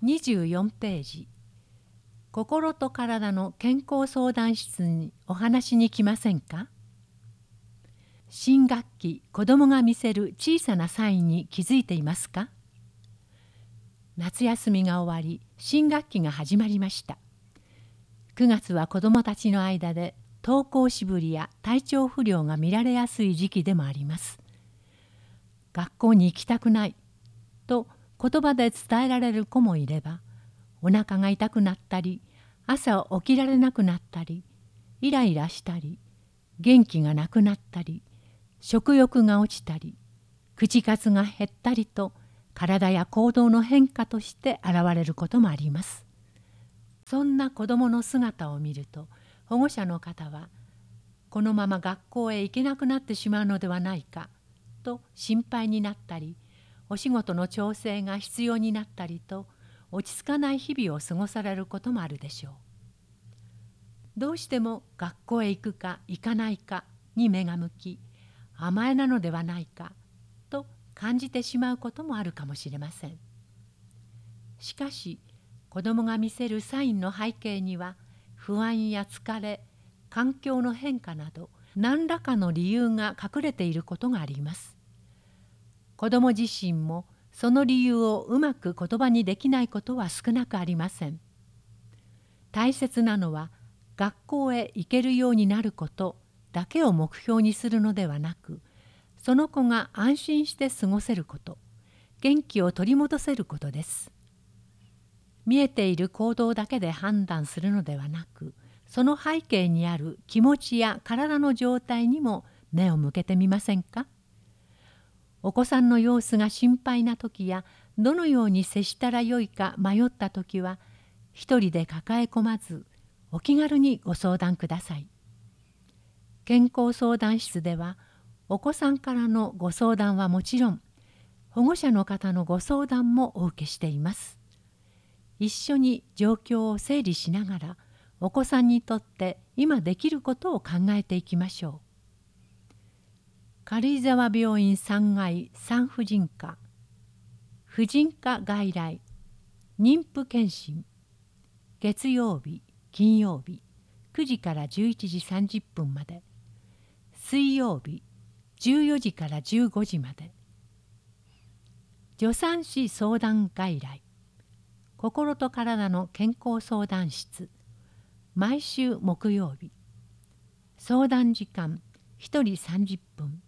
24ページ。心と体の健康相談室にお話に来ませんか？新学期、子どもが見せる小さなサインに気づいていますか？夏休みが終わり、新学期が始まりました。9月は子どもたちの間で登校しぶりや体調不良が見られやすい時期でもあります。学校に行きたくないと言葉で伝えられる子もいれば、お腹が痛くなったり、朝起きられなくなったり、イライラしたり、元気がなくなったり、食欲が落ちたり、口数が減ったりと、体や行動の変化として現れることもあります。そんな子どもの姿を見ると、保護者の方は、このまま学校へ行けなくなってしまうのではないかと心配になったり、お仕事の調整が必要になったりと、落ち着かない日々を過ごされることもあるでしょう。どうしても学校へ行くか行かないかに目が向き、甘えなのではないかと感じてしまうこともあるかもしれません。しかし、子どもが見せるサインの背景には、不安や疲れ、環境の変化など、何らかの理由が隠れていることがあります。子ども自身もその理由をうまく言葉にできないことは少なくありません。大切なのは、学校へ行けるようになることだけを目標にするのではなく、その子が安心して過ごせること、元気を取り戻せることです。見えている行動だけで判断するのではなく、その背景にある気持ちや体の状態にも目を向けてみませんか？お子さんの様子が心配な時や、どのように接したらよいか迷った時は、一人で抱え込まず、お気軽にご相談ください。健康相談室では、お子さんからのご相談はもちろん、保護者の方のご相談もお受けしています。一緒に状況を整理しながら、お子さんにとって今できることを考えていきましょう。軽井沢病院3階産婦人科、婦人科外来、妊婦健診、月曜日、金曜日、9時から11時30分まで、水曜日、14時から15時まで、助産師相談外来、心と体の健康相談室、毎週木曜日、相談時間1人30分、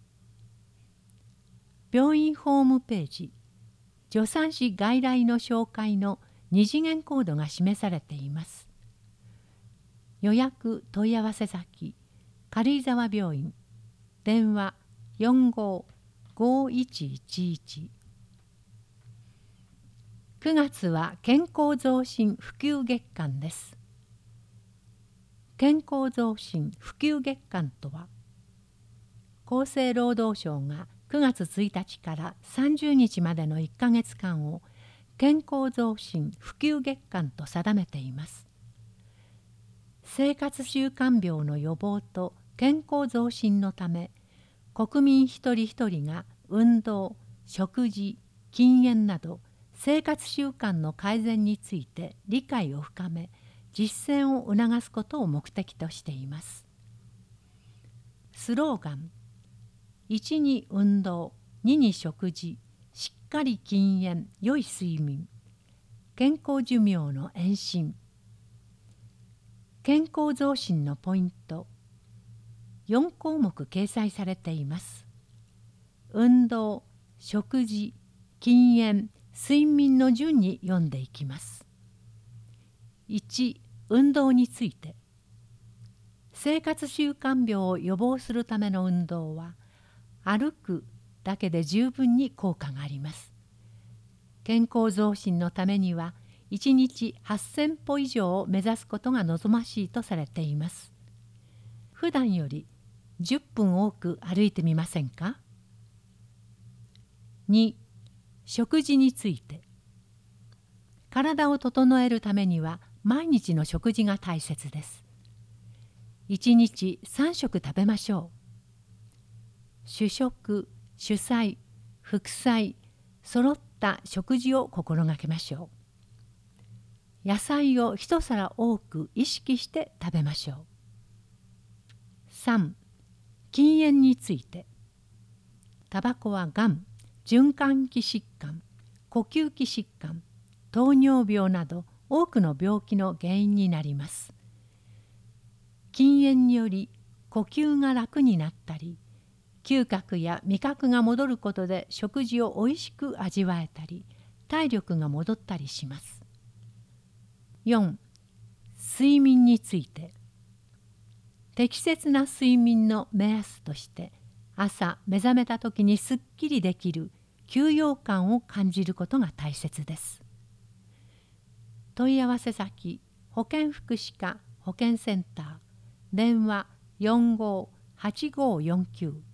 病院ホームページ、助産師外来の紹介の2次元コードが示されています。予約問い合わせ先、軽井沢病院、電話45-5111。9月は健康増進普及月間です。健康増進普及月間とは、厚生労働省が9月1日から30日までの1ヶ月間を健康増進普及月間と定めています。生活習慣病の予防と健康増進のため、国民一人一人が運動、食事、禁煙など生活習慣の改善について理解を深め、実践を促すことを目的としています。スローガン、1に運動、2に食事、しっかり禁煙、良い睡眠、健康寿命の延伸。健康増進のポイント、4項目掲載されています。運動、食事、禁煙、睡眠の順に読んでいきます。1、運動について。生活習慣病を予防するための運動は、歩くだけで十分に効果があります。健康増進のためには、1日8000歩以上を目指すことが望ましいとされています。普段より10分多く歩いてみませんか？ 2、食事について。体を整えるためには毎日の食事が大切です。1日3食食べましょう。主食、主菜、副菜、揃った食事を心がけましょう。 野菜を一皿多く意識して食べましょう。3、禁煙について。タバコはがん、循環器疾患、呼吸器疾患、糖尿病など多くの病気の原因になります。禁煙により呼吸が楽になったり、嗅覚や味覚が戻ることで食事をおいしく味わえたり、体力が戻ったりします。4、睡眠について。適切な睡眠の目安として、朝目覚めた時にすっきりできる休養感を感じることが大切です。問い合わせ先、保健福祉課保健センター、電話458549